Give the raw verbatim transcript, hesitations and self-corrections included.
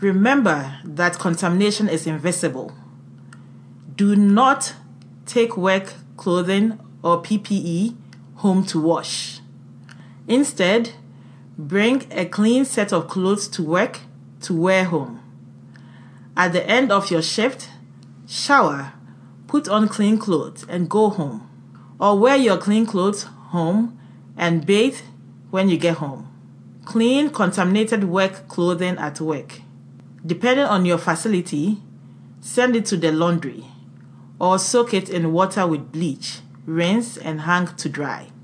Remember that contamination is invisible. Do not take work clothing or P P E home to wash. Instead, bring a clean set of clothes to work to wear home. At the end of your shift, shower, put on clean clothes and go home. Or wear your clean clothes home and bathe when you get home. Clean contaminated work clothing at work. Depending on your facility, send it to the laundry or soak it in water with bleach, rinse and hang to dry.